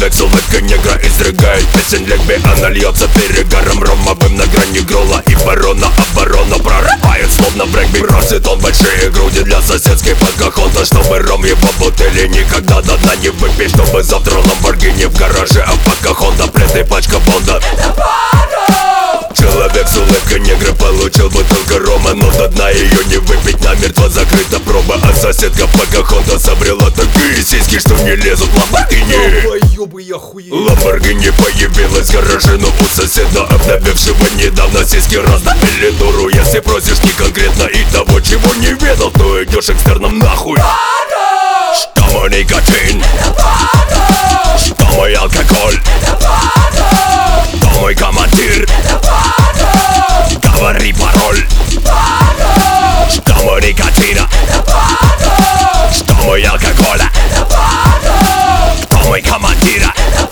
Человек с улыбкой негра изрыгает песен лесбияна, льется перегаром ромовым на грани грола и барона. Оборона прорывает словно в регби. Просит он большие груди для соседской Покахонта, чтобы ром его бутыли никогда до дна не выпить, чтобы завтра Ламборгини в гараже, а Покахонта пресс и пачка Бонда. Человек с улыбкой негра получил бутылку рома, но до дна ее не выпить, намертво закрыта проба. А соседка Покахонта собрала такие сиськи, что не лезут в Ламборгини. Ламборгини появилась в гараже, но у соседа, обновившего недавно сиськи, раздавили дуру. Если просишь не конкретно и того, чего не ведал, то идешь экстерном нахуй. Что мой никотин? Что мой алкоголь? Кто мой командир? Говори пароль. Что мой никотин? Что мой алкоголь? Кто мой командир?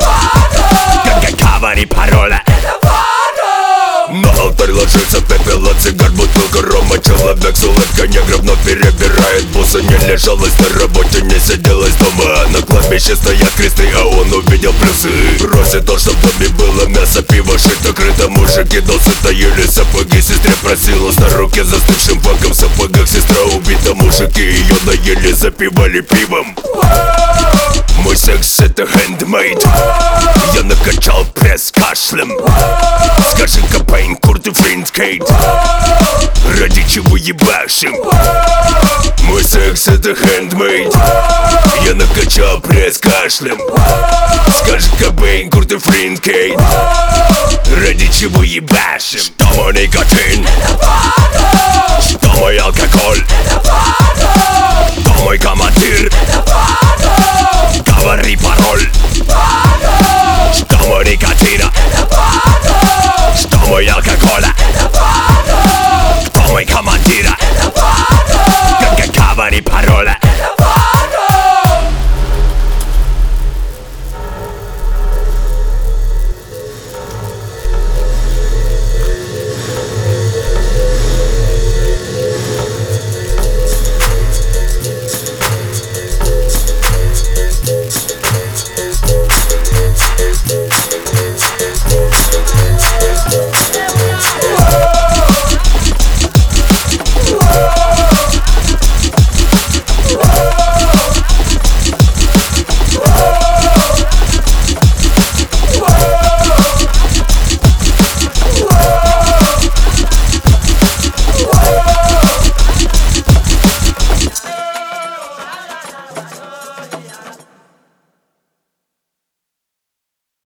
Говори пароль. На алтарь ложится пепел от цигар, бутылка рома. Человек с улыбкой негра вновь перебирает бусы. Не лежалась на работе, не сиделась дома. На кладбище стоят кресты, а он увидел плюсы. Просит он, чтоб в доме было мясо, пиво, шито, крыто. Мужики досыта ели сапоги. Сестре просилась на руке застывшим факом в сапогах. Сестра убита, мужики ее наели, запивали пивом. Мой секс это handmade. Я накачал пресс кашлем. Скажи, Кобейн, Курт и Флинт Кейт, ради чего ебашим? Мой секс это handmade. Я накачал пресс кашлем. Скажи, Кобейн, Курт и Флинт Кейт, ради чего ебашим? Что мой никотин? Что мой алкоголь? Кто мой командир?